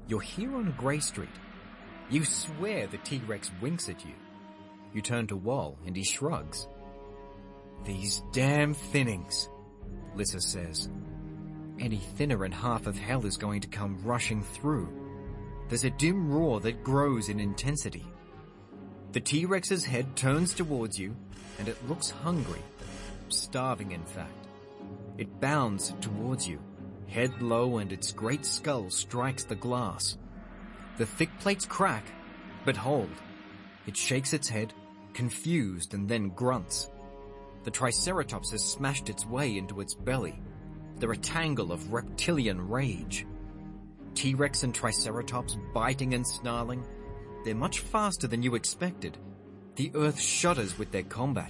You're here on Grey Street. You swear the T-Rex winks at you. You turn to Wall and he shrugs. These damn thinnings, Lissa says. Any thinner and half of hell is going to come rushing through. There's a dim roar that grows in intensity. The T-Rex's head turns towards you and it looks hungry, starving in fact. It bounds towards you, head low, and its great skull strikes the glass. The thick plates crack, but hold. It shakes its head, confused, and then grunts. The Triceratops has smashed its way into its belly. They're a tangle of reptilian rage. T-Rex and Triceratops biting and snarling. They're much faster than you expected. The earth shudders with their combat.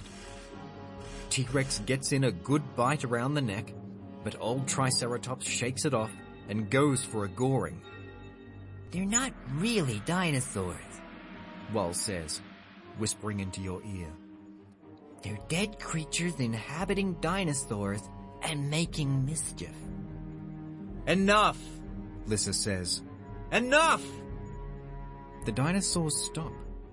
T-Rex gets in a good bite around the neck, but old Triceratops shakes it off and goes for a goring. They're not really dinosaurs, Wall says, whispering into your ear. They're dead creatures inhabiting dinosaurs and making mischief. Enough, Lissa says. Enough! The dinosaurs stop.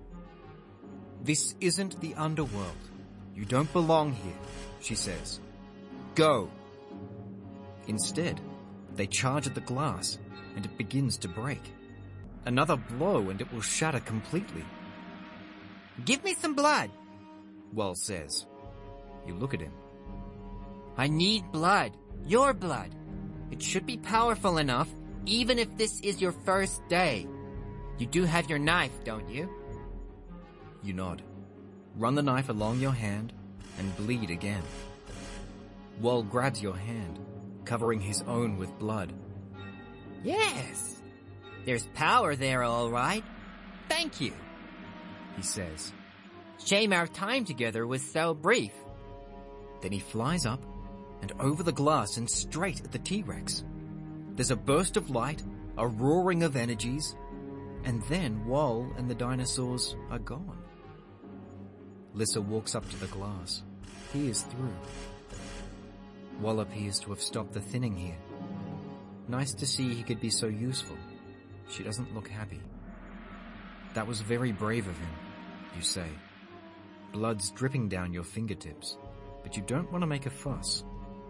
This isn't the underworld. You don't belong here, she says. Go. Instead, they charge at the glass, and it begins to break. Another blow and it will shatter completely. Give me some blood, Wall says. You look at him. I need blood. Your blood. It should be powerful enough, even if this is your first day. You do have your knife, don't you? You nod. Run the knife along your hand and bleed again. Wall grabs your hand, covering his own with blood. Yes. There's power there, all right. Thank you, he says. Shame our time together was so brief. Then he flies up and over the glass and straight at the T-Rex. There's a burst of light, a roaring of energies, and then Wall and the dinosaurs are gone. Lissa walks up to the glass, peers through. Wall appears to have stopped the thinning here. Nice to see he could be so useful. She doesn't look happy. That was very brave of him, you say. Blood's dripping down your fingertips, but you don't want to make a fuss.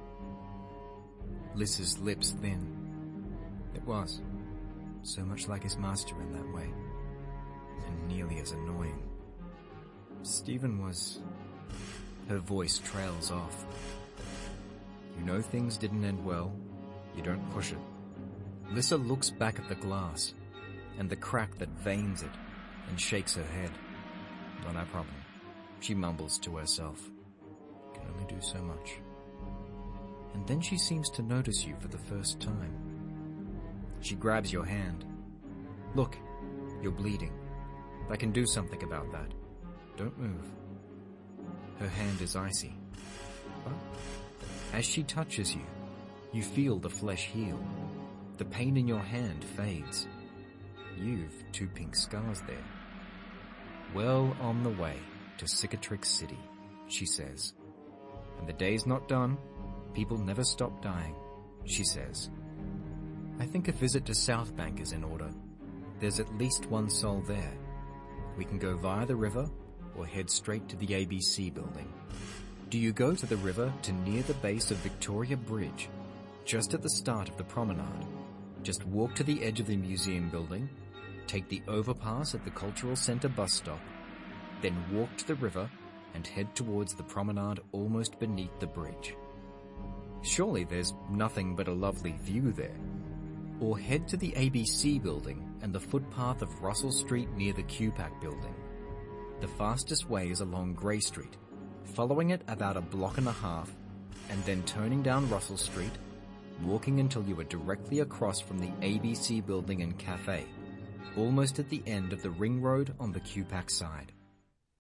Lissa's lips thin. It was. So much like his master in that way. And nearly as annoying. Stephen was... Her voice trails off. You know things didn't end well. You don't push it. Lissa looks back at the glass and the crack that veins it and shakes her head. Not our problem, she mumbles to herself. Can only do so much. And then she seems to notice you for the first time. She grabs your hand. Look, you're bleeding. I can do something about that. Don't move. Her hand is icy. But as she touches you, you feel the flesh heal. The pain in your hand fades. You've 2 pink scars there. Well on the way to Cicatrix City, she says. And the day's not done. People never stop dying, she says. I think a visit to South Bank is in order. There's at least one soul there. We can go via the river or head straight to the ABC building. Do you go to the river to near the base of Victoria Bridge, just at the start of the promenade? Just walk to the edge of the museum building, take the overpass at the Cultural Centre bus stop, then walk to the river and head towards the promenade almost beneath the bridge. Surely there's nothing but a lovely view there. Or head to the ABC building and the footpath of Russell Street near the QPAC building. The fastest way is along Grey Street, following it about 1.5 blocks, and then turning down Russell Street, walking until you are directly across from the ABC building and cafe, almost at the end of the ring road on the QPAC side.